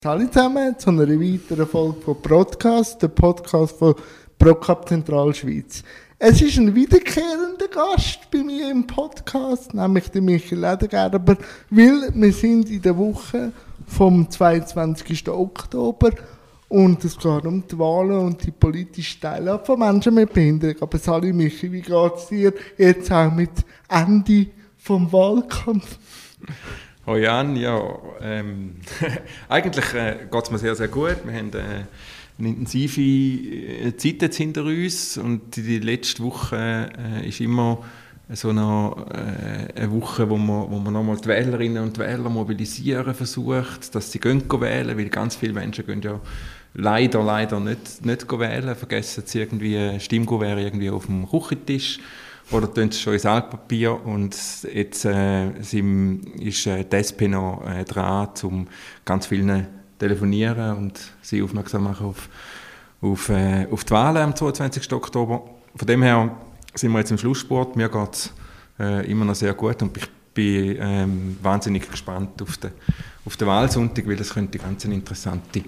Hallo zusammen zu einer weiteren Folge von Broadcast, der Podcast von ProCup Zentralschweiz. Es ist ein wiederkehrender Gast bei mir im Podcast, nämlich der Michael Ledergerber, weil wir sind in der Woche vom 22. Oktober und es geht um die Wahlen und die politische Teilhabe von Menschen mit Behinderung. Aber Sali Michi, wie geht es dir jetzt auch mit Ende vom Wahlkampf? Oh Jan, ja, eigentlich geht es mir sehr, sehr gut. Wir haben eine intensive Zeit jetzt hinter uns und die letzte Woche ist immer so eine Woche, wo man nochmal die Wählerinnen und Wähler mobilisieren versucht, dass sie gehen wählen, weil ganz viele Menschen gehen ja leider nicht wählen, vergessen sie irgendwie Stimmkuvert irgendwie auf dem Küchentisch. Oder tun sie schon ins Altpapier und jetzt ist die SP noch dran, um ganz vielen telefonieren und sie aufmerksam machen auf die Wahlen am 22. Oktober. Von dem her sind wir jetzt im Schlussspurt. Mir geht es immer noch sehr gut und ich bin wahnsinnig gespannt auf den Wahlsonntag, weil das könnte ganz eine interessante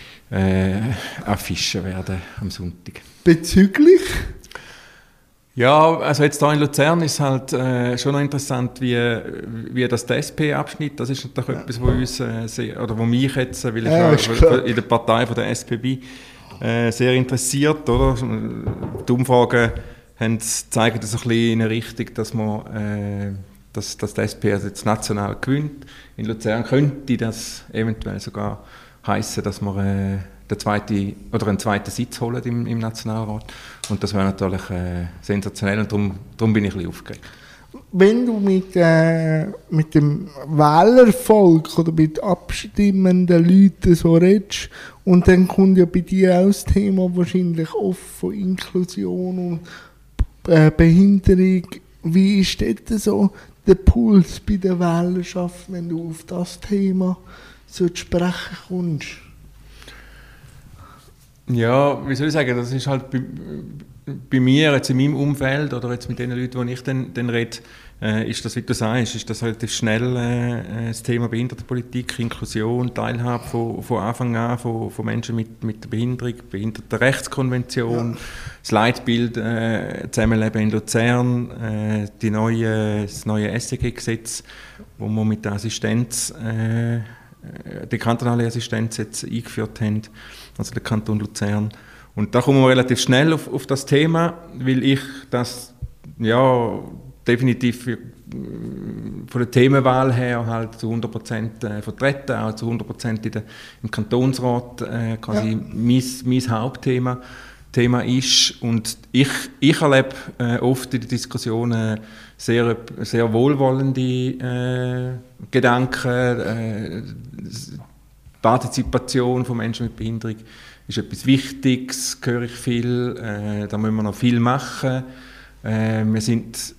Affische werden am Sonntag. Bezüglich? Ja, also jetzt hier in Luzern ist halt schon noch interessant, wie das der SP-Abschnitt, das ist natürlich etwas, wo uns oder wo mich jetzt, weil ich in der Partei von der SP bin, sehr interessiert, oder? Die Umfragen zeigen das ein bisschen in eine Richtung, dass die SP also jetzt national gewinnt. In Luzern könnte das eventuell sogar heissen, dass wir einen zweiten Sitz holen im Nationalrat. Und das wäre natürlich sensationell und darum bin ich ein bisschen aufgeregt. Wenn du mit dem Wählervolk oder mit abstimmenden Leuten so redest, und dann kommt ja bei dir auch das Thema wahrscheinlich oft von Inklusion und Behinderung. Wie ist dort so der Puls bei der Wählerschaft, wenn du auf das Thema so zu sprechen kommst? Ja, wie soll ich sagen, das ist halt bei mir, jetzt in meinem Umfeld oder jetzt mit den Leuten, die ich dann rede, ist das, wie du sagst, ist das relativ schnell das Thema Behindertenpolitik, Inklusion, Teilhabe von Anfang an von Menschen mit der Behinderung, Behindertenrechtskonvention, ja. Das Leitbild Zusammenleben in Luzern, das neue SEG-Gesetz, wo wir mit der Assistenz die kantonale Assistenz jetzt eingeführt haben, also der Kanton Luzern. Und da kommen wir relativ schnell auf das Thema, weil ich das ja definitiv von der Themenwahl her halt zu 100% vertreten, auch zu 100% im Kantonsrat quasi ja. mein Hauptthema ist. Und ich erlebe oft in den Diskussionen sehr wohlwollende Gedanken. Partizipation von Menschen mit Behinderung ist etwas Wichtiges, höre ich viel. Da müssen wir noch viel machen. Wir sind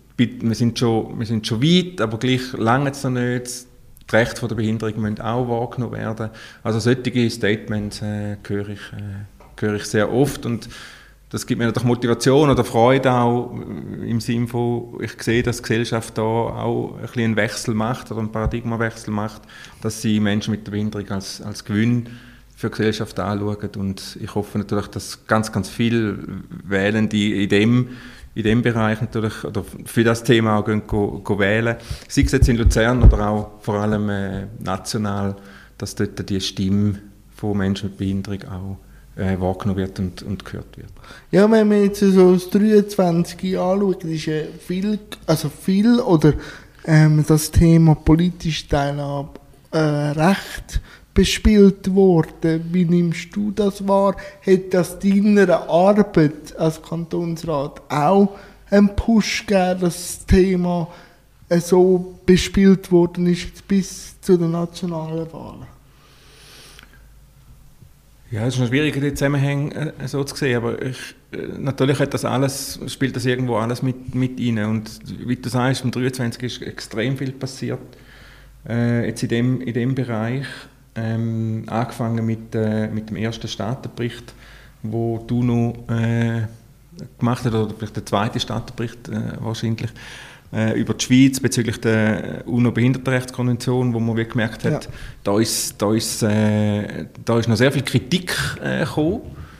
schon weit, aber gleich lange es noch nicht. Die Rechte der Behinderung müssen auch wahrgenommen werden. Also solche Statements höre ich sehr oft und das gibt mir natürlich Motivation oder Freude auch im Sinne von, ich sehe, dass die Gesellschaft da auch ein bisschen einen Wechsel macht oder einen Paradigmenwechsel macht, dass sie Menschen mit der Behinderung als Gewinn für die Gesellschaft anschauen und ich hoffe natürlich, dass ganz, ganz viele Wählende in dem Bereich natürlich oder für das Thema auch gehen wählen, sei es jetzt in Luzern oder auch vor allem national, dass dort die Stimme von Menschen mit Behinderung auch wahrgenommen wird und gehört wird. Ja, wenn man jetzt so das 23 anschaut, ist ja viel oder das Thema politische Teilhabe recht bespielt worden. Wie nimmst du das wahr? Hat das deiner Arbeit als Kantonsrat auch einen Push gegeben, dass das Thema so bespielt worden ist bis zu den nationalen Wahlen? Ja, es ist noch schwierig, die Zusammenhänge so zu sehen, aber natürlich spielt das irgendwo alles mit rein. Und wie du sagst, im 23 ist extrem viel passiert, jetzt in dem Bereich. Angefangen mit dem ersten Staatenbericht, wo du noch gemacht hast, oder vielleicht der zweite Staatenbericht wahrscheinlich, über die Schweiz bezüglich der UNO-Behindertenrechtskonvention, wo man wie gemerkt hat, da ist noch sehr viel Kritik gekommen,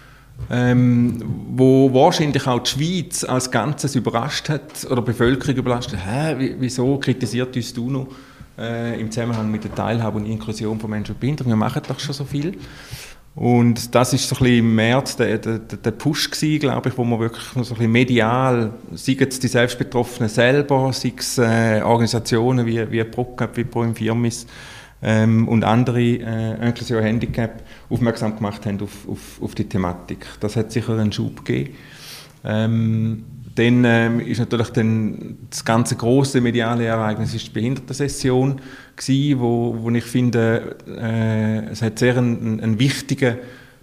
wo wahrscheinlich auch die Schweiz als Ganzes überrascht hat, oder die Bevölkerung überrascht hat, wieso kritisiert uns die UNO im Zusammenhang mit der Teilhabe und Inklusion von Menschen mit Behinderung, wir machen doch schon so viel. Und das ist so ein bisschen im März der Push gewesen, glaube ich, wo man wirklich so ein bisschen medial, sei es die Selbstbetroffenen selber, sei es Organisationen wie ProCap, wie Pro Infirmis und andere Inklusion Handicap aufmerksam gemacht haben auf die Thematik. Das hat sicher einen Schub gegeben. Dann ist natürlich das ganze große mediale Ereignis ist die Behindertensession gewesen, wo ich finde, es hat sehr ein wichtiger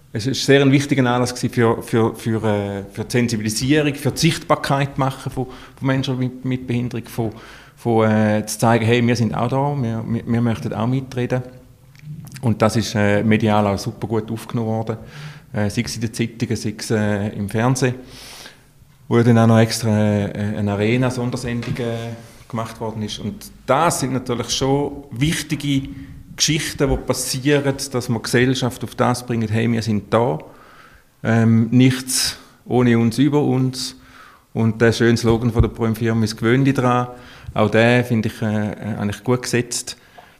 Anlass gewesen für die Sensibilisierung, für die Sichtbarkeit machen von Menschen mit Behinderung, zu zeigen, hey, wir sind auch da, wir möchten auch mitreden. Und das ist medial auch super gut aufgenommen worden, sei es in den Zeitungen, sei es im Fernsehen, wo dann auch noch extra eine Arena-Sondersendung gemacht worden ist. Und das sind natürlich schon wichtige Geschichten, die passieren, dass wir die Gesellschaft auf das bringen, hey, wir sind da, nichts ohne uns, über uns. Und der schöne Slogan von der Pro Infirmis, gewöhn dich dran, auch den finde ich eigentlich gut gesetzt.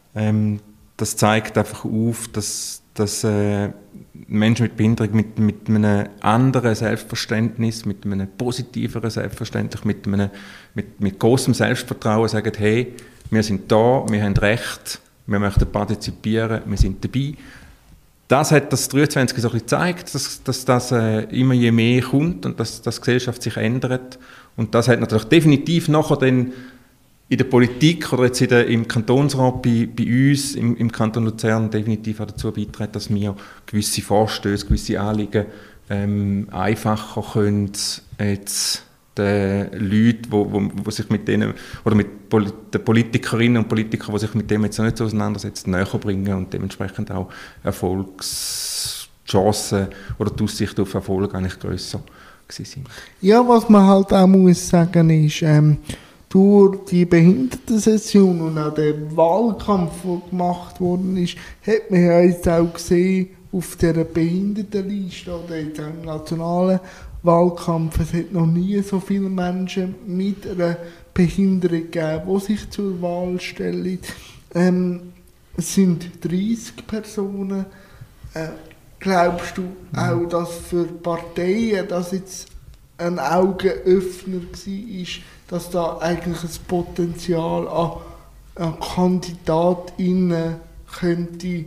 Das zeigt einfach auf, dass Menschen mit Behinderung mit einem anderen Selbstverständnis, mit einem positiveren Selbstverständnis, mit großem Selbstvertrauen sagen, hey, wir sind da, wir haben Recht, wir möchten partizipieren, wir sind dabei. Das hat das 23 so ein bisschen gezeigt, dass das immer je mehr kommt und dass die Gesellschaft sich ändert. Und das hat natürlich definitiv nachher dann in der Politik oder jetzt im Kantonsrat bei uns im Kanton Luzern definitiv auch dazu beitragen, dass wir gewisse Vorstöße, gewisse Anliegen einfacher können jetzt den Leuten, die sich mit denen, oder mit den Politikerinnen und Politikern, die sich mit dem jetzt noch nicht so auseinandersetzen, näher bringen und dementsprechend auch Erfolgschancen oder die Aussicht auf Erfolg eigentlich grösser sind. Ja, was man halt auch muss sagen ist, durch die Behindertensession und auch den Wahlkampf, der gemacht worden ist, hat man ja jetzt auch gesehen, auf dieser Behindertenliste oder jetzt auch im nationalen Wahlkampf, es hat noch nie so viele Menschen mit einer Behinderung gegeben, die sich zur Wahl stellen. Es sind 30 Personen. Glaubst du auch, dass für Parteien das jetzt ein Augenöffner war, dass da eigentlich ein Potenzial an KandidatInnen könnte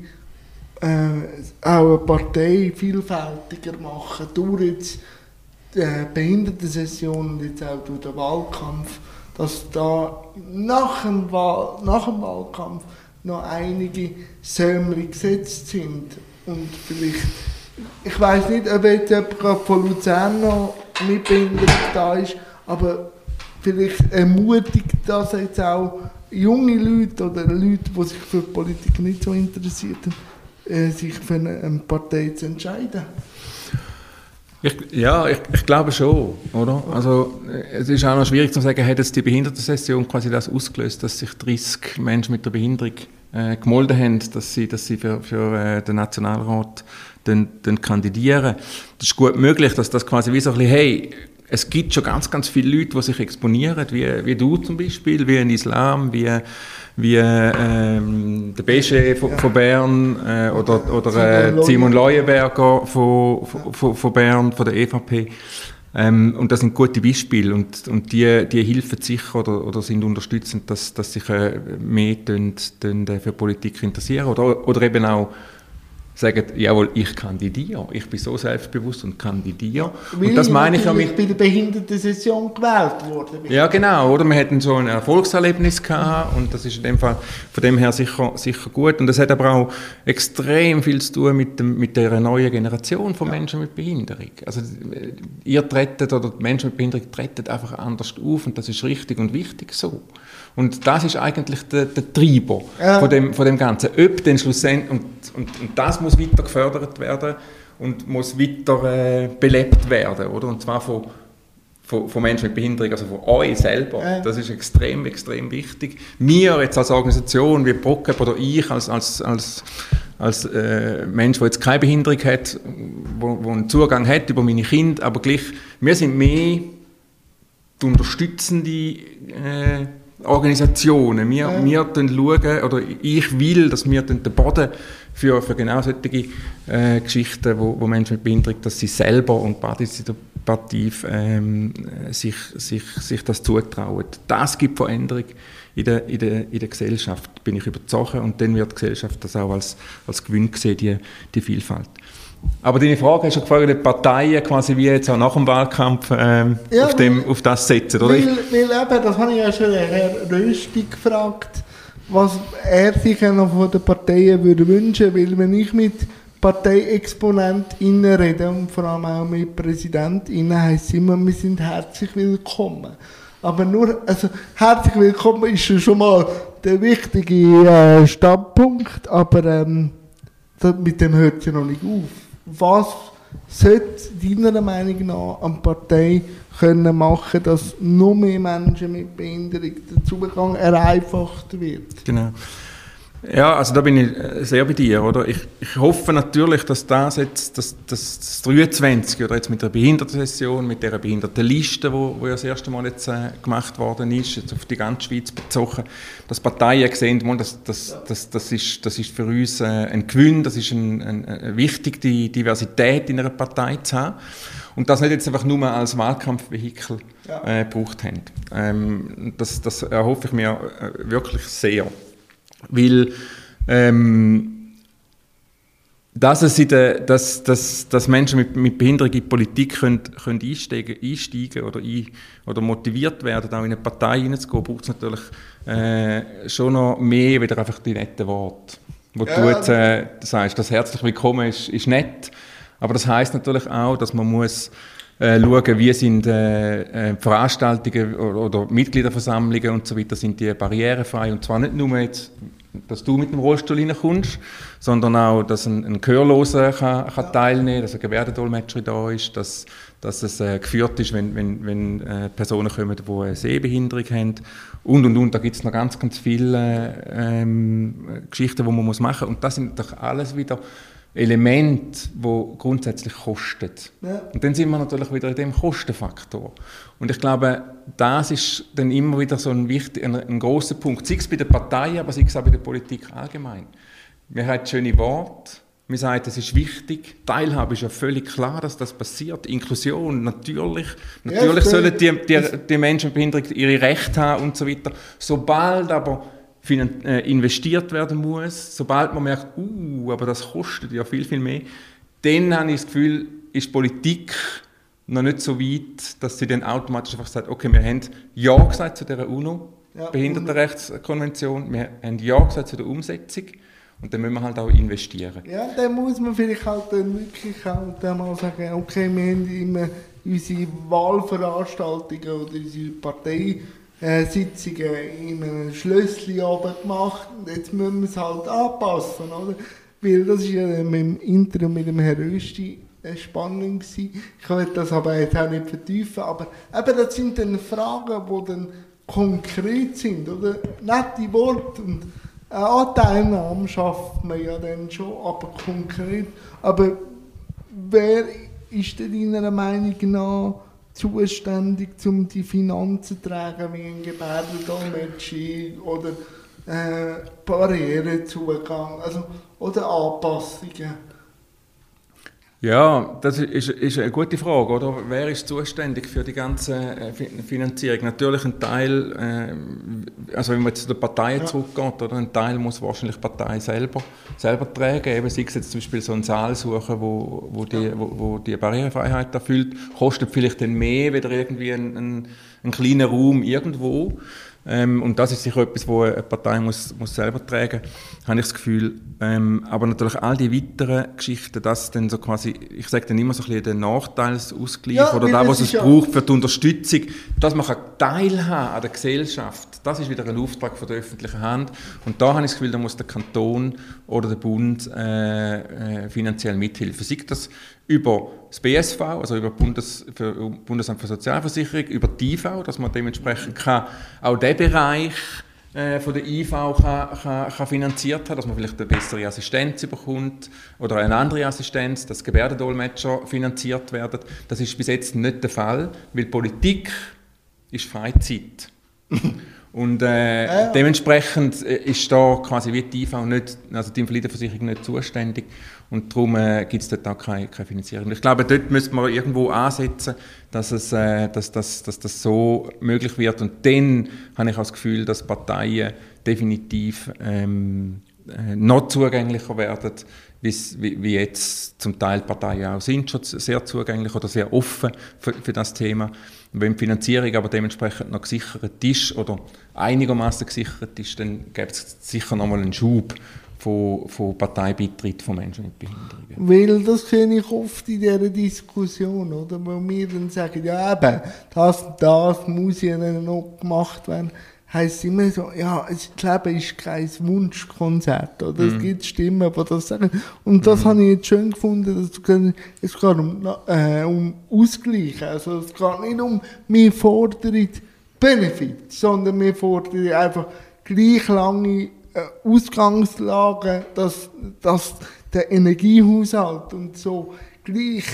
auch eine Partei vielfältiger machen, durch jetzt die Behindertensession und jetzt auch durch den Wahlkampf, dass da nach dem Wahlkampf noch einige Sämli gesetzt sind und vielleicht, ich weiss nicht, ob jetzt jemand von Luzern noch mit Behinderung da ist, aber vielleicht ermutigt das jetzt auch junge Leute oder Leute, die sich für Politik nicht so interessieren, sich für eine Partei zu entscheiden. Ich glaube schon, oder? Also, es ist auch noch schwierig zu sagen, hat jetzt die Behindertensession quasi das ausgelöst, dass sich 30 Menschen mit der Behinderung gemolden haben, dass sie für den Nationalrat dann kandidieren. Das ist gut möglich, dass das quasi wie so ein bisschen, hey, es gibt schon ganz, ganz viele Leute, die sich exponieren, wie du zum Beispiel, wie ein Islam, wie der Besche von Bern oder Simon Leuenberger von Bern, von der EVP. Und das sind gute Beispiele und die helfen sicher oder sind unterstützend, dass sich mehr für Politik interessieren oder eben auch sagen, jawohl, ich kandidiere, ich bin so selbstbewusst und kandidiere. Und das meine ich ja mit bei der Behindertensession gewählt worden. Ja, genau, oder? Wir hatten so ein Erfolgserlebnis gehabt und das ist in dem Fall von dem her sicher gut. Und das hat aber auch extrem viel zu tun mit der neuen Generation von Menschen mit Behinderung. Also ihr tretet oder die Menschen mit Behinderung treten einfach anders auf und das ist richtig und wichtig so. Und das ist eigentlich der Treiber von dem Ganzen. Ob denn schlussendlich, und das muss weiter gefördert werden und muss weiter belebt werden, oder? Und zwar von von Menschen mit Behinderung, also von euch selber. Das ist extrem, extrem wichtig. Wir jetzt als Organisation, wie ProCap oder ich als Mensch, der jetzt keine Behinderung hat, wo einen Zugang hat über meine Kinder, aber gleich, wir sind mehr die unterstützende Organisationen. Wir schauen, oder ich will, dass wir den Boden für genau solche Geschichten, wo Menschen mit Behinderung, dass sie selber und partizipativ sich das zutrauen. Das gibt Veränderung in der Gesellschaft, bin ich überzeugt. Und dann wird die Gesellschaft das auch als Gewinn sehen, die Vielfalt. Aber deine Frage hast du gefragt, die Parteien quasi wie jetzt auch nach dem Wahlkampf auf das setzen, oder? Weil eben, das habe ich ja schon Herrn Rösti gefragt, was er sich noch von den Parteien würde wünschen, weil wenn ich mit ParteiexponentInnen rede und vor allem auch mit PräsidentInnen, heisst es immer, wir sind herzlich willkommen. Aber herzlich willkommen ist schon mal der wichtige Standpunkt, aber mit dem hört es ja noch nicht auf. Was sollte deiner Meinung nach eine Partei können machen, dass noch mehr Menschen mit Behinderung der Zugang vereinfacht wird? Genau. Ja, also da bin ich sehr bei dir, oder? Ich hoffe natürlich, dass das jetzt, das 23 oder jetzt mit der Behindertensession, mit dieser Behindertenliste, wo ja das erste Mal jetzt gemacht worden ist, jetzt auf die ganze Schweiz bezogen, dass Parteien sehen, das ist für uns ein Gewinn, das ist wichtig, die Diversität in einer Partei zu haben. Und das nicht jetzt einfach nur als Wahlkampfvehikel gebraucht haben. Das erhoffe ich mir wirklich sehr. Weil dass Menschen mit Behinderung in die Politik können einsteigen oder motiviert werden, auch in eine Partei hineinzugehen, braucht es natürlich schon noch mehr wieder einfach die netten Worte. Wo du jetzt sagst, das herzlich willkommen ist nett, aber das heisst natürlich auch, dass man muss schauen, wie sind Veranstaltungen oder Mitgliederversammlungen und so weiter, sind die barrierefrei. Und zwar nicht nur jetzt, dass du mit dem Rollstuhl reinkommst, sondern auch, dass ein Gehörloser kann teilnehmen kann, dass ein Gebärdendolmetscher da ist, dass es geführt ist, wenn Personen kommen, die eine Sehbehinderung haben. Und. Da gibt es noch ganz, ganz viele Geschichten, die man machen muss. Und das sind doch alles wieder Elemente, die grundsätzlich kosten. Ja. Und dann sind wir natürlich wieder in dem Kostenfaktor. Und ich glaube, das ist dann immer wieder so ein grosser Punkt. Sei es bei den Parteien, aber sei es auch bei der Politik allgemein. Wir haben schöne Worte, wir sagen, das ist wichtig. Teilhabe ist ja völlig klar, dass das passiert. Inklusion, natürlich sollen die Menschen mit Behinderung ihre Rechte haben und so weiter. Sobald aber investiert werden muss, sobald man merkt, aber das kostet ja viel, viel mehr, dann habe ich das Gefühl, ist Politik noch nicht so weit, dass sie dann automatisch einfach sagt, okay, wir haben Ja gesagt zu dieser Behindertenrechtskonvention, wir haben Ja gesagt zu der Umsetzung und dann müssen wir halt auch investieren. Ja, dann muss man vielleicht halt dann wirklich halt mal sagen, okay, wir haben immer unsere Wahlveranstaltungen oder unsere Sitzungen in einem Schlösschen oben gemacht und jetzt müssen wir es halt anpassen, oder? Weil das ist ja mit dem Interview mit dem Herrn Rösti spannend gewesen. Ich will das aber jetzt auch nicht vertiefen, aber eben das sind dann Fragen, die dann konkret sind, oder? Nette Worte und Anteilnahme schafft man ja dann schon, aber konkret. Aber wer ist denn deiner Meinung nach zuständig, um die Finanzen zu tragen, wie ein Gebärdendolmetscher oder Barrierezugang, oder Anpassungen? Ja, das ist eine gute Frage, oder? Wer ist zuständig für die ganze Finanzierung? Natürlich ein Teil, also wenn man jetzt zu den Parteien zurückgeht, oder? Ein Teil muss wahrscheinlich die Partei selber tragen. Eben, sei es jetzt zum Beispiel so einen Saal suchen, wo die Barrierefreiheit erfüllt, kostet vielleicht dann mehr, wieder irgendwie ein kleiner Raum irgendwo. Und das ist sicher etwas, wo eine Partei muss selber tragen, habe ich das Gefühl. Aber natürlich all die weiteren Geschichten, das dann so quasi, ich sage dann immer so ein bisschen den Nachteilsausgleich oder das, was es braucht für die Unterstützung, dass man teilhaben an der Gesellschaft, das ist wieder ein Auftrag von der öffentlichen Hand. Und da habe ich das Gefühl, da muss der Kanton oder der Bund finanziell mithilfen. Sei das über das BSV, also über Bundesamt für Sozialversicherung, über die IV, dass man dementsprechend auch den Bereich von der IV kann finanziert haben, dass man vielleicht eine bessere Assistenz bekommt oder eine andere Assistenz, dass Gebärdendolmetscher finanziert werden. Das ist bis jetzt nicht der Fall, weil Politik ist Freizeit. Und dementsprechend ist da quasi wie die IV nicht, also die Invalidenversicherung nicht zuständig und darum gibt es dort auch keine Finanzierung. Ich glaube, dort müsste man irgendwo ansetzen, dass das so möglich wird und dann habe ich auch das Gefühl, dass Parteien definitiv noch zugänglicher werden, wie jetzt zum Teil Parteien auch sind, schon sehr zugänglich oder sehr offen für das Thema. Wenn die Finanzierung aber dementsprechend noch gesichert ist oder einigermaßen gesichert ist, dann gibt es sicher nochmal einen Schub von Parteibeitritt von Menschen mit Behinderungen. Weil das sehe ich oft in dieser Diskussion, oder? Wo wir dann sagen, ja eben, das muss ja noch gemacht werden. Heisst immer so, ja, das Leben ist kein Wunschkonzert, oder? Es gibt Stimmen, die das sagen. Und das habe ich jetzt schön gefunden, dass es geht um Ausgleich. Also es geht nicht um, wir fordern Benefits, sondern wir fordern einfach gleich lange Ausgangslagen, dass der Energiehaushalt und so gleich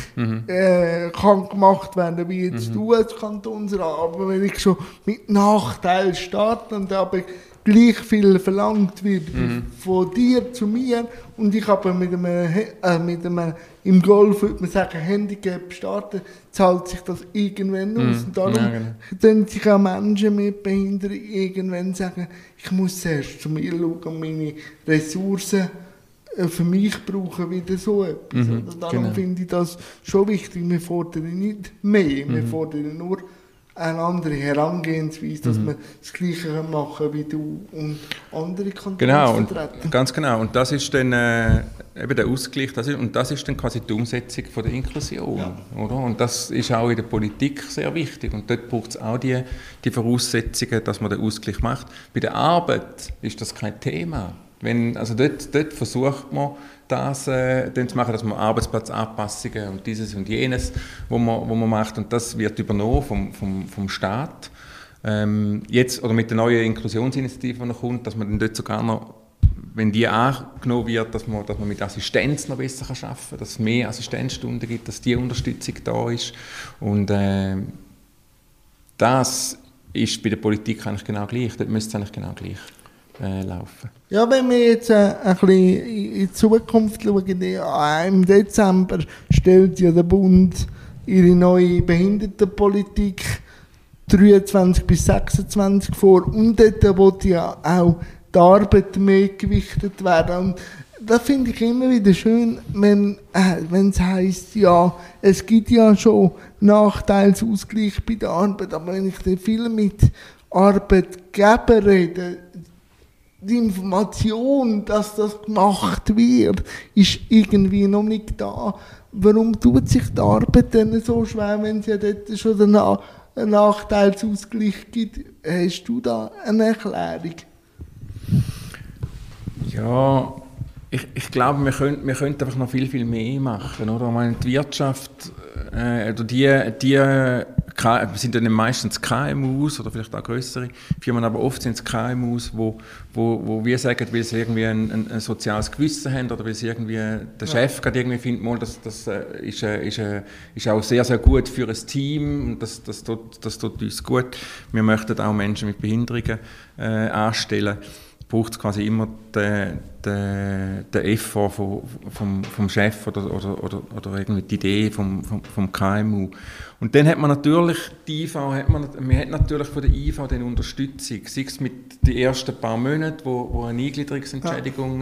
kann gemacht werden, wie jetzt du als Kantonsrat. Aber wenn ich schon mit Nachteilen starte und aber gleich viel verlangt wird von dir zu mir und ich aber mit einem im Golf, würde man sagen, Handicap starten, zahlt sich das irgendwann aus. Und darum können sich auch Menschen mit Behinderung irgendwann sagen, ich muss zuerst zu mir schauen und meine Ressourcen für mich brauchen wieder so etwas. Darum finde ich das schon wichtig. Wir fordern nicht mehr, wir fordern nur eine andere Herangehensweise, dass wir das Gleiche machen können wie du und andere Kantone vertreten. Ganz genau. Und das ist dann eben der Ausgleich, das ist dann quasi die Umsetzung von der Inklusion. Oder? Und das ist auch in der Politik sehr wichtig. Und dort braucht es auch die Voraussetzungen, dass man den Ausgleich macht. Bei der Arbeit ist das kein Thema. Dort versucht man, das dann zu machen, dass man Arbeitsplatzanpassungen und dieses und jenes, wo man macht, und das wird übernommen vom Staat. Jetzt, oder mit der neuen Inklusionsinitiative, die noch kommt, dass man dann dort sogar noch, wenn die angenommen wird, dass man mit Assistenz noch besser arbeiten kann, dass es mehr Assistenzstunden gibt, dass die Unterstützung da ist. Und das ist bei der Politik eigentlich genau gleich, dort müsste es eigentlich genau gleich laufen. Ja, wenn wir jetzt ein bisschen in die Zukunft schauen, im Dezember stellt ja der Bund ihre neue Behindertenpolitik 23 bis 26 vor und dort wird ja auch die Arbeit mehr gewichtet werden. Und das finde ich immer wieder schön, wenn es heisst, ja, es gibt ja schon Nachteilsausgleich bei der Arbeit, aber wenn ich dann viel mit Arbeitgebern rede, die Information, dass das gemacht wird, ist irgendwie noch nicht da. Warum tut sich die Arbeit denn so schwer, wenn es ja dort schon einen Nachteilsausgleich gibt? Hast du da eine Erklärung? Ja, ich glaube, wir könnten einfach noch viel mehr machen. Oder? Ich meine, die Wirtschaft, sind dann meistens KMUs oder vielleicht auch größere Firmen, aber oft sind es KMUs, wo wir sagen, weil sie irgendwie ein soziales Gewissen haben oder weil sie irgendwie der Chef gerade irgendwie findet, mal, das ist auch sehr, sehr gut für ein Team und das tut uns gut. Wir möchten auch Menschen mit Behinderungen anstellen. Braucht es quasi immer den Effort vom Chef oder irgendwie die Idee vom KMU. Und dann hat man natürlich die IV, man hat natürlich von der IV dann Unterstützung, sei es mit den ersten paar Monaten, wo eine Eingliederungsentschädigung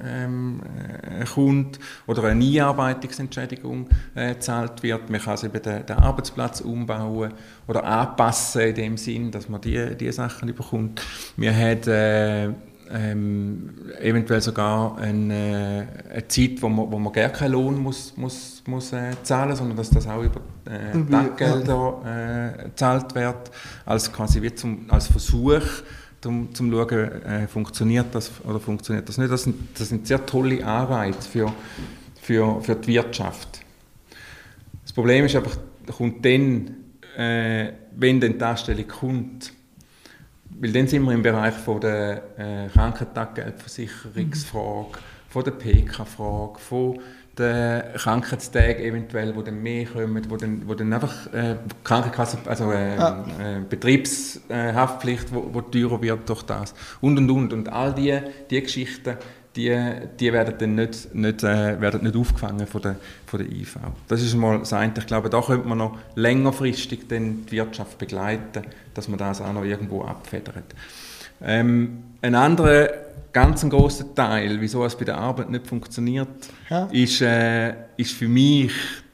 kommt oder eine Einarbeitungsentschädigung gezahlt wird. Man kann eben den Arbeitsplatz umbauen oder anpassen in dem Sinn, dass man die Sachen bekommt. Wir haben eventuell sogar eine Zeit, wo man gar keinen Lohn muss zahlen, sondern dass das auch über Taggelder gezahlt wird, als quasi wie als Versuch, um zu schauen, funktioniert das oder funktioniert das nicht. Das sind sehr tolle Anreize für die Wirtschaft. Das Problem ist einfach, kommt dann, wenn dann die Anstellung kommt, weil dann sind wir im Bereich von der Krankentaggeldversicherungsfrage, von der PK-Frage, von den Krankheitstagen eventuell, die dann mehr kommen, wo dann einfach Krankenkasse, also Betriebshaftpflicht, wo teurer wird durch das und all die Geschichten, die werden dann werden nicht aufgefangen von der IV. Das ist mal das eine. Ich glaube, da könnte man noch längerfristig dann die Wirtschaft begleiten, dass man das auch noch irgendwo abfedert. Ein anderer ganz grosser Teil, wieso es bei der Arbeit nicht funktioniert, ist für mich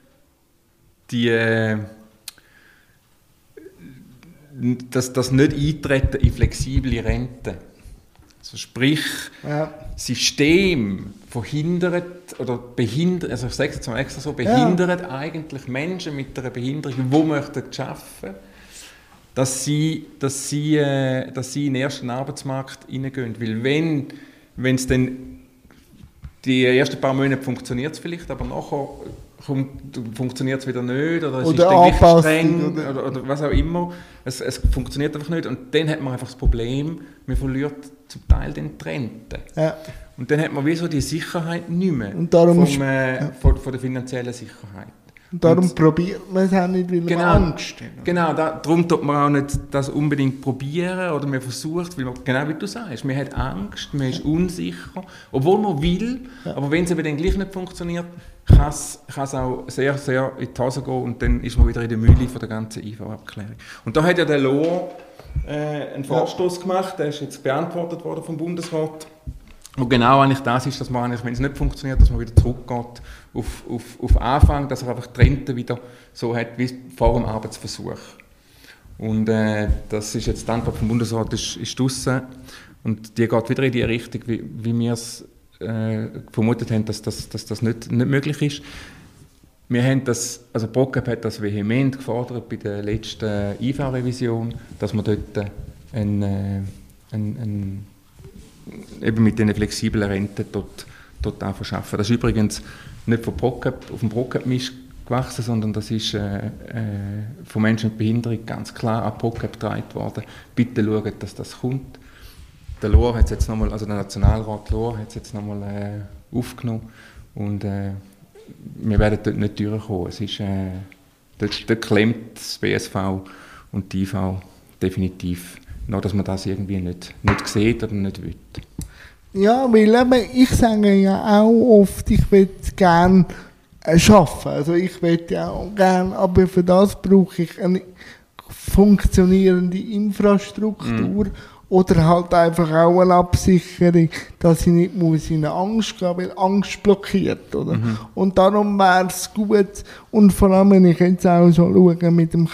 das Nicht-Eintreten in flexible Renten. Also sprich, System verhindert oder behindert, also ich sage es jetzt mal extra so, behindert eigentlich Menschen mit einer Behinderung, die möchten arbeiten, dass sie in den ersten Arbeitsmarkt hineingehen. Weil wenn es dann die ersten paar Monate funktioniert es vielleicht, aber nachher funktioniert es wieder nicht oder es ist dann gleich streng oder was auch immer. Es funktioniert einfach nicht und dann hat man einfach das Problem, man verliert zum Teil den Rente. Ja. Und dann hat man wie so die Sicherheit nicht mehr und darum von der finanziellen Sicherheit. Und darum probiert man es auch nicht, weil man Angst hat. Genau, darum tut man auch nicht das unbedingt probieren oder man versucht, weil man, genau wie du sagst, man hat Angst, man ist unsicher, obwohl man will, aber wenn es eben dann gleich nicht funktioniert, kann es auch sehr, sehr in die Hose gehen und dann ist man wieder in der Mühle von der ganzen IV-Abklärung. Und da hat ja der Lohr einen Vorstoß gemacht, der ist jetzt beantwortet worden vom Bundesrat, wo genau eigentlich das ist, dass man eigentlich, wenn es nicht funktioniert, dass man wieder zurückgeht auf Anfang, dass er einfach die Rente wieder so hat wie vor dem Arbeitsversuch. Und das ist jetzt die Antwort vom Bundesrat, ist draussen und die geht wieder in die Richtung, wie wir es vermutet haben, dass das nicht möglich ist. Wir haben das, also ProCap hat das vehement gefordert bei der letzten IV-Revision, dass man dort eben mit diesen flexiblen Renten dort auch verschaffen. Das ist übrigens nicht von ProCap, auf dem ProCap-Misch gewachsen, sondern das ist von Menschen mit Behinderung ganz klar an ProCap getragen worden. Bitte schaut, dass das kommt. Der Lohr hat es jetzt nochmal, also der Nationalrat Lohr hat es jetzt nochmal aufgenommen und wir werden dort nicht durchkommen. Es ist, dort klemmt das BSV und die IV definitiv. Nur, dass man das irgendwie nicht sieht oder nicht will. Ja, weil eben, ich sage ja auch oft, ich will gerne arbeiten. Also ich will ja auch gerne, aber für das brauche ich eine funktionierende Infrastruktur oder halt einfach auch eine Absicherung, dass ich nicht muss in eine Angst gehen, weil Angst blockiert. Oder? Und darum wäre es gut, und vor allem, wenn ich jetzt auch so schaue mit dem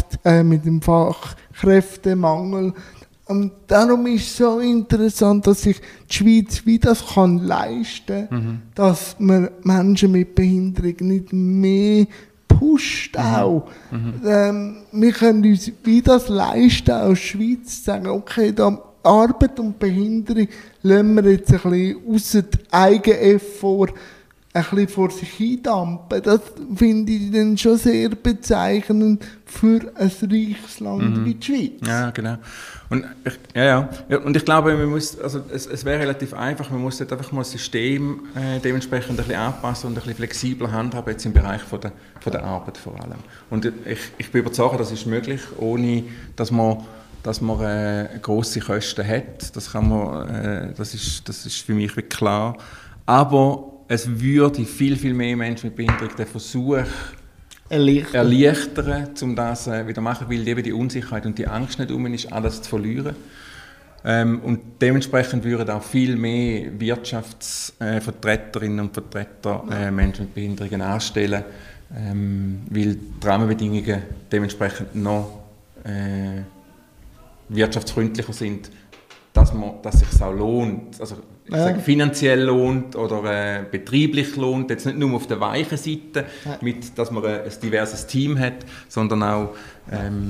Fachkräftemangel, und darum ist es so interessant, dass sich die Schweiz wie das kann leisten, dass man Menschen mit Behinderung nicht mehr pusht auch. Wir können uns wie das leisten, als Schweiz zu sagen, okay, da Arbeit und Behinderung lassen wir jetzt ein bisschen ausser Eigeneffort ein bisschen vor sich hindampfen. Das finde ich dann schon sehr bezeichnend für ein reiches Land wie die Schweiz. Ja, genau. Und und ich glaube, es wäre relativ einfach, man muss einfach mal das System dementsprechend ein bisschen anpassen und ein bisschen flexibler handhaben, jetzt im Bereich von der Arbeit vor allem. Und ich bin überzeugt, das ist möglich, ohne dass man grosse Kosten hat. Das ist für mich wirklich klar. Aber es würde viel, viel mehr Menschen mit Behinderung den Versuch erleichtern, um das wieder zu machen, weil eben die Unsicherheit und die Angst nicht um ist, alles zu verlieren. Und dementsprechend würden auch viel mehr Wirtschaftsvertreterinnen und Vertreter Menschen mit Behinderungen anstellen, weil die Rahmenbedingungen dementsprechend noch wirtschaftsfreundlicher sind, dass es sich auch lohnt. Also, ich sage, finanziell lohnt oder betrieblich lohnt, jetzt nicht nur auf der weichen Seite, dass man ein diverses Team hat, sondern auch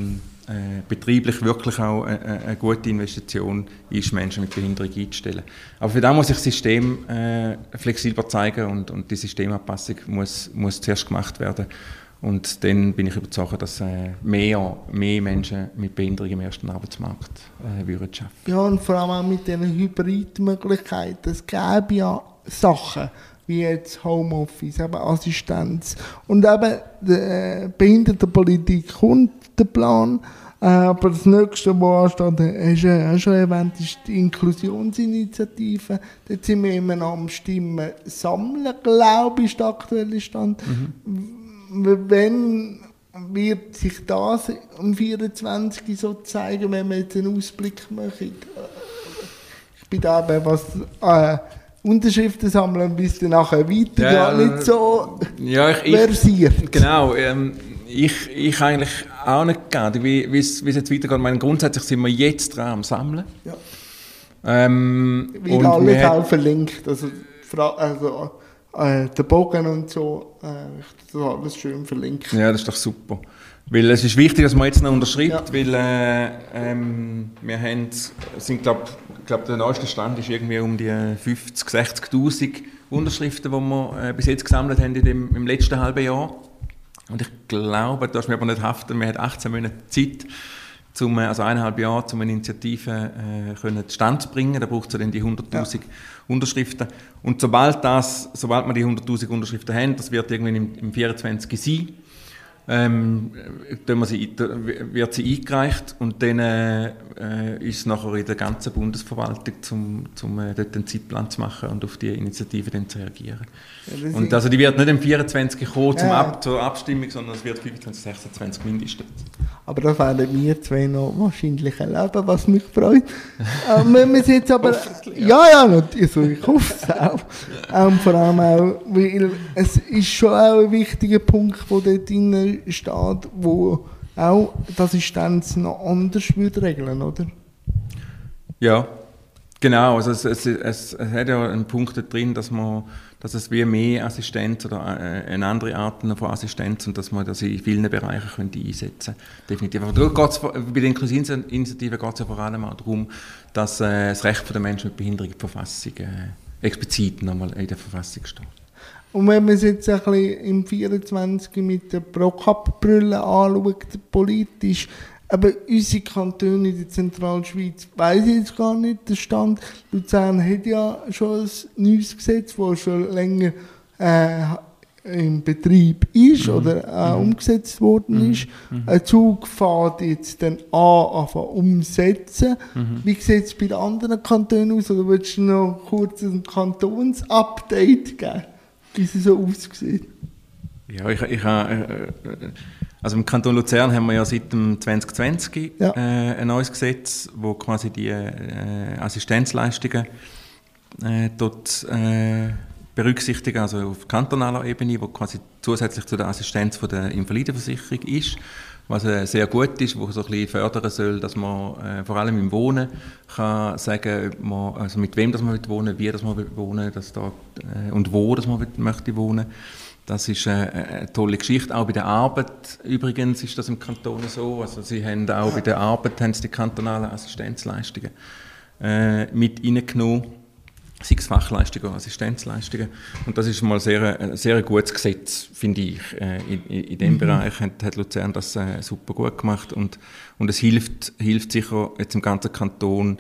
betrieblich wirklich auch eine gute Investition ist, Menschen mit Behinderung einzustellen. Aber für das muss sich das System flexibler zeigen und die Systemanpassung muss zuerst gemacht werden. Und dann bin ich überzeugt, dass mehr Menschen mit Behinderung im ersten Arbeitsmarkt würden schaffen. Ja, und vor allem auch mit diesen Hybridmöglichkeiten. Es gäbe ja Sachen, wie jetzt Homeoffice, eben Assistenz. Und eben die Behindertenpolitik kommt der Plan. Aber das Nächste, was ansteht, hast du schon erwähnt, ist die Inklusionsinitiative. Dort sind wir immer noch am Stimmen sammeln, glaube ich, ist der aktuelle Stand. Wenn wird sich das am 24. so zeigen, wenn wir jetzt einen Ausblick machen? Ich bin da eben, was Unterschriften sammeln, bis dann nachher weiter nicht so versiert. Genau, ich eigentlich auch nicht gerne, wie es jetzt weitergeht. Ich meine, grundsätzlich sind wir jetzt dran am Sammeln. Ja. Weil alles auch verlinkt, also der Bogen und so, das alles schön verlinkt. Ja, das ist doch super. Weil es ist wichtig, dass man jetzt noch unterschreibt, weil wir sind, glaube der neueste Stand ist irgendwie um die 50.000, 60.000 Unterschriften, die wir bis jetzt gesammelt haben im letzten halben Jahr. Und ich glaube, da darf mir aber nicht haften, wir haben 18 Monate Zeit, also 1,5 Jahre, um eine Initiative zustande zu bringen. Da braucht es dann die 100'000 Unterschriften. Und sobald wir die 100'000 Unterschriften haben, das wird irgendwie im 24 sein, wird sie eingereicht und dann ist es nachher in der ganzen Bundesverwaltung, um dort einen Zeitplan zu machen und auf die Initiative dann zu reagieren. Ja, und also die wird nicht im 24 kommen zur Abstimmung, sondern es wird 25, 26 mindestens. Aber das werden wir zwei noch wahrscheinlich erleben, was mich freut. Wenn wir jetzt aber... Ja, natürlich, ich hoffe es auch. Vor allem auch, weil es ist schon auch ein wichtiger Punkt, der dort drin steht, wo auch die Assistenz noch anders würde regeln, oder? Ja, genau. Also es hat ja einen Punkt da drin, dass es wie mehr Assistenz oder eine andere Art von Assistenz und dass man das in vielen Bereichen einsetzen könnte. Definitiv. Aber bei der Inklusionsinitiative geht es ja vor allem auch darum, dass das Recht der Menschen mit Behinderung in der Verfassung explizit nochmal in der Verfassung steht. Und wenn man es jetzt ein bisschen im 24 mit der Pro-Cup-Brille anschaut, politisch, aber unsere Kantone in der Zentralschweiz, weiss ich jetzt gar nicht den Stand. Luzern hat ja schon ein neues Gesetz, das schon länger im Betrieb ist oder umgesetzt worden ist. Ein Zug fährt jetzt dann anfangen umsetzen. Wie sieht es bei den anderen Kantonen aus? Oder willst du noch kurz ein Kantonsupdate geben, wie es so aussieht? Ja, also im Kanton Luzern haben wir ja seit dem 2020 ein neues Gesetz, wo quasi die Assistenzleistungen dort berücksichtigen, also auf kantonaler Ebene, wo quasi zusätzlich zu der Assistenz von der Invalidenversicherung ist, was sehr gut ist, wo so ein bisschen fördern soll, dass man vor allem im Wohnen kann sagen, also mit wem das man wohnen will, wie das man wohnen will, und wo das man möchte wohnen. Das ist eine tolle Geschichte. Auch bei der Arbeit übrigens ist das im Kanton so. Also sie haben auch bei der Arbeit die kantonalen Assistenzleistungen mit reingenommen, sei es Fachleistungen oder Assistenzleistungen. Und das ist mal ein sehr gutes Gesetz, finde ich. In diesem Bereich hat Luzern das super gut gemacht und es hilft sicher jetzt im ganzen Kanton,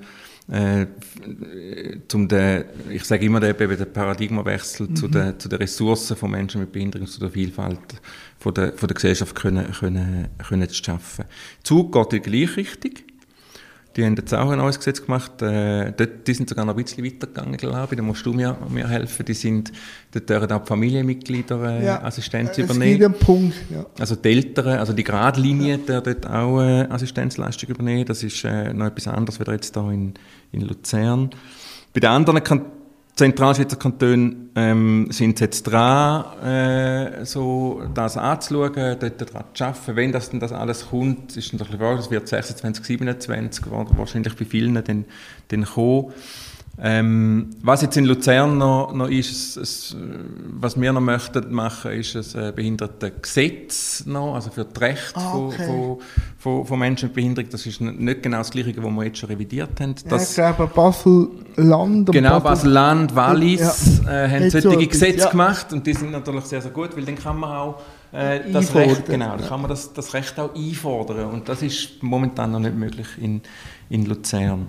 ich sage immer, der Paradigmawechsel zu den Ressourcen von Menschen mit Behinderung, zu der Vielfalt von der Gesellschaft können zu schaffen. Zug geht in die gleiche Richtung. Die haben jetzt auch ein neues Gesetz gemacht. Die sind sogar noch ein bisschen weitergegangen, glaube ich. Da musst du mir helfen. Dort dürfen auch die Familienmitglieder Assistenz übernehmen. Es gibt einen Punkt, ja. Also die Eltern, also die Gradlinie, dort auch Assistenzleistung übernehmen. Das ist noch etwas anderes, als jetzt hier in Luzern. Bei den anderen Zentralschweizer Kantonen sind sie jetzt dran, so das anzuschauen, dort dran zu arbeiten. Wenn das alles kommt, ist natürlich wahr, das wird 26, 27 wahrscheinlich bei vielen dann kommen. Was jetzt in Luzern noch ist, was wir noch möchten machen, ist ein Behindertengesetz noch, also für die Rechte von Menschen mit Behinderung. Das ist nicht genau das Gleiche, was wir jetzt schon revidiert haben. Ich glaube, Basel-Land und Basel-Land, Wallis haben solche Gesetze gemacht und die sind natürlich sehr, sehr gut, weil dann kann man auch das Recht, dann kann man das Recht auch einfordern und das ist momentan noch nicht möglich in Luzern.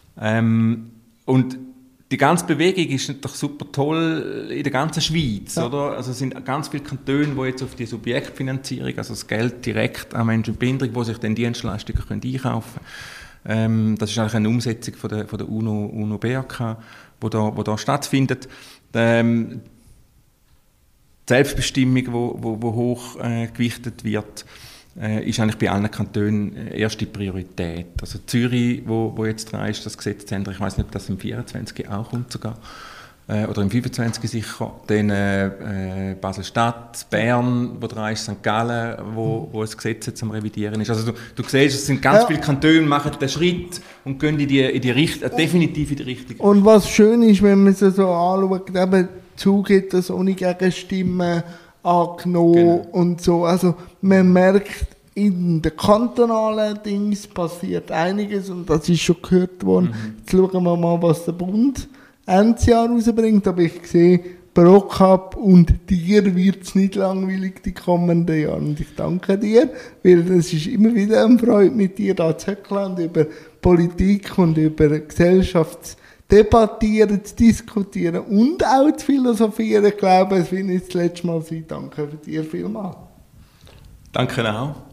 Und die ganze Bewegung ist natürlich super toll in der ganzen Schweiz, oder? Also es sind ganz viele Kantone, die jetzt auf die Subjektfinanzierung, also das Geld direkt an Menschen mit Behinderung, die sich dann Dienstleistungen einkaufen können. Das ist eigentlich eine Umsetzung von der UNO-BRK, die da stattfindet. Die Selbstbestimmung, die hoch gewichtet wird, ist eigentlich bei allen Kantonen erste Priorität. Also Zürich, wo jetzt dran ist, das Gesetz zu ändern, ich weiß nicht, ob das im 24 auch kommt sogar, oder im 25 sicher, dann Basel-Stadt, Bern, wo dran ist, St. Gallen, wo das Gesetz jetzt am Revidieren ist. Also du siehst, es sind ganz viele Kantone, machen den Schritt und gehen definitiv in die Richtung. Und was schön ist, wenn man es so anschaut, eben zugeht, dass ohne Gegenstimmen angenommen und so. Also man merkt, in den kantonalen Dings passiert einiges und das ist schon gehört worden. Jetzt schauen wir mal, was der Bund Ende Jahr rausbringt. Aber ich sehe, ProCup und dir wird es nicht langweilig die kommenden Jahre. Und ich danke dir, weil es ist immer wieder eine Freude, mit dir da zu höckeln und über Politik und über Gesellschaft debattieren, zu diskutieren und auch zu philosophieren. Ich glaube, es wird nicht das letzte Mal sein. Danke für dir vielmals. Danke auch.